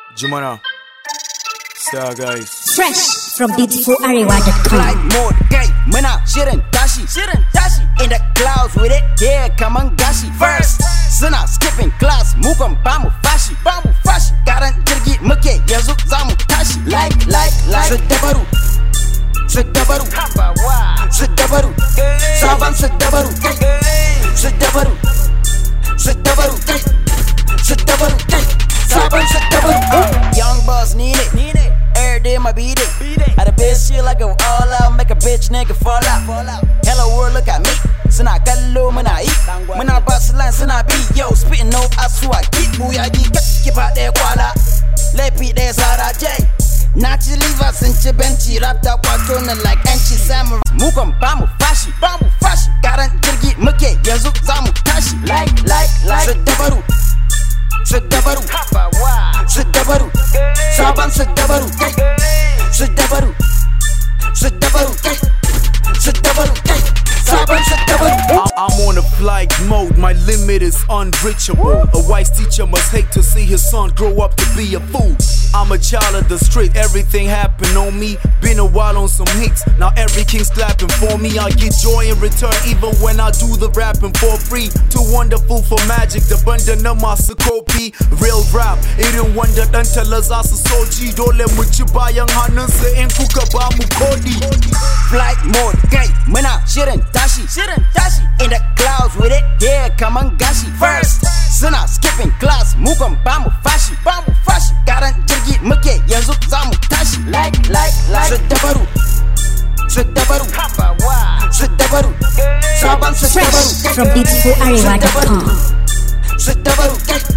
Jumana, Star guys. Fresh from beautifularewa.com. Flight mode, gay, muna shirin tashi, in the clouds with it, yeah, kaman gashi. First, suna skipping class, mu kan bamu fashi, karan jirgi muke yanzu zamu tashi. Like, Siddabaru, sabon Siddabaru, sabon Siddabaru. Young boss need it, every day my beat it. I the best shit like go all out, make a bitch nigga fall out. Hello world, look at me. Suna kallo muna yi, muna basu line suna bi. Yo, spitting no asuwa, keep buyagi, keep out there kwala. Laifi ɗaya Sara J. Na ci liver sun ci benci, rap ta kwato na like yanci samurai. Mu kan bamu fashi, karan jirgi muke yanzu zamu tashi. Like, Siddabaru, sabon Siddabaru, sabon Siddabaru. I'm on a flight mode, my limit is unreachable. A wise teacher must hate to see his son grow up to be a fool. I'm a child of the street, everything happened on me. Been a while on some hits, now every king's clapping for me. I get joy in return even when I do the rapping for free. Too wonderful for magic, the bundle na masu kopi. Real rap, irin wanda dan talasa su soji. Dole mu ci bayan hannunsa in kuka ba mu kodi. Flight mode, gay, muna shirin tashi, in the clouds with it, yeah, kaman gashi. First, suna skipping class, mu kan bamu fashi, karan jirgi muke yanzu zamu tashi. Like, Siddabaru, sabon Fresh Siddabaru, from beautifularewa.com. Siddabaru,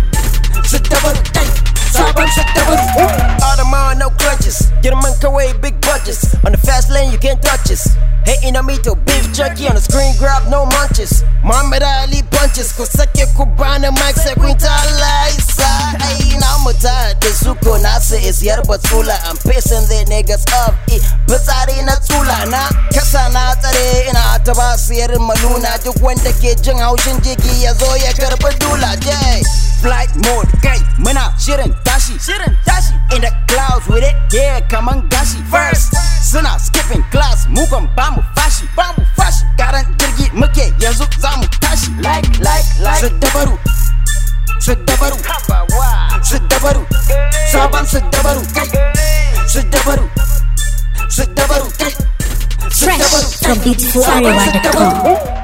sabon Siddabaru. All the man, no crutches, girman kawai big budgets. On the fast lane you can't touch us. Hating on me to beef jerky on the screen grab, no munches. Muhammad Ali punches, ku sake ku bani mic sai kun ta laisa. Ai na muta da suko nasu is yar batsula. I'm pissing the niggas up, fitsari na tsula na. Kasa na tsare ina ta ba siyar maluna. Duk wanda ke jin haushin jigi ya zo ya karbi dula. Jay, flight mode, kai, muna shirin tashi, in the clouds with it, yeah, kaman gashi. First, suna skipping class, mu kan bamu fashi, karan jirgi muke yanzu zamu tashi. Like, Siddabaru, sabon Siddabaru, Fresh from beautifularewa.com.